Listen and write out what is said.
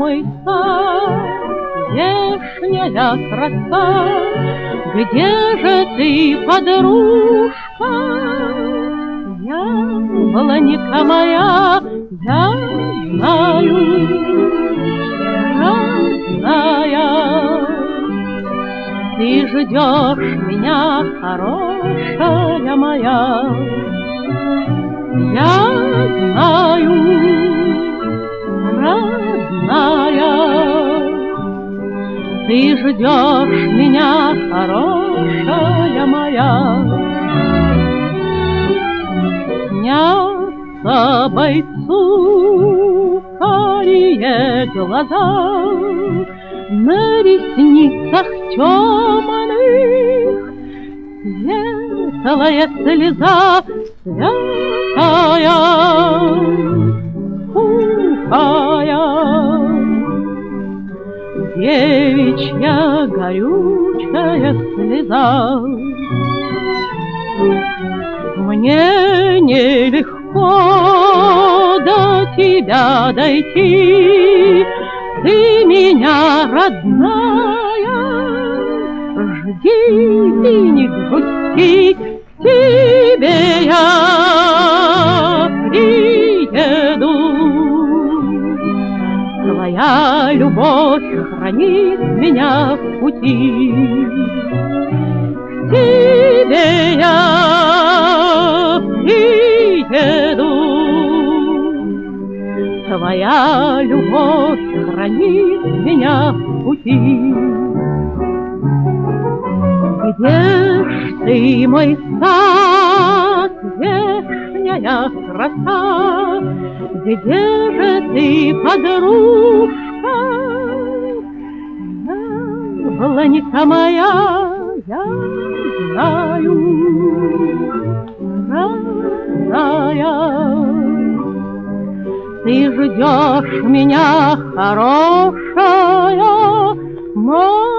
мой сад, вешняя краса? Где же ты, подружка? Яблонька моя, я знаю, родная, ты ждешь меня, хорошая моя. Я знаю, родная, ты ждешь меня, хорошая моя. Снятся бойцу карие глаза, на ресницах темных светлая слеза, святая, скупая, девичья горючая слеза. Мне нелегко до тебя дойти, ты меня, родная, жди и не грусти, к тебе я приеду. Твоя любовь хранит меня в пути, к тебе я приеду. Твоя любовь хранит меня в пути. Где ж ты, мой сад, вешняя краса? Где же ты, подружка? Яблонька моя, я знаю, родная, ты ждешь меня, хорошая моя.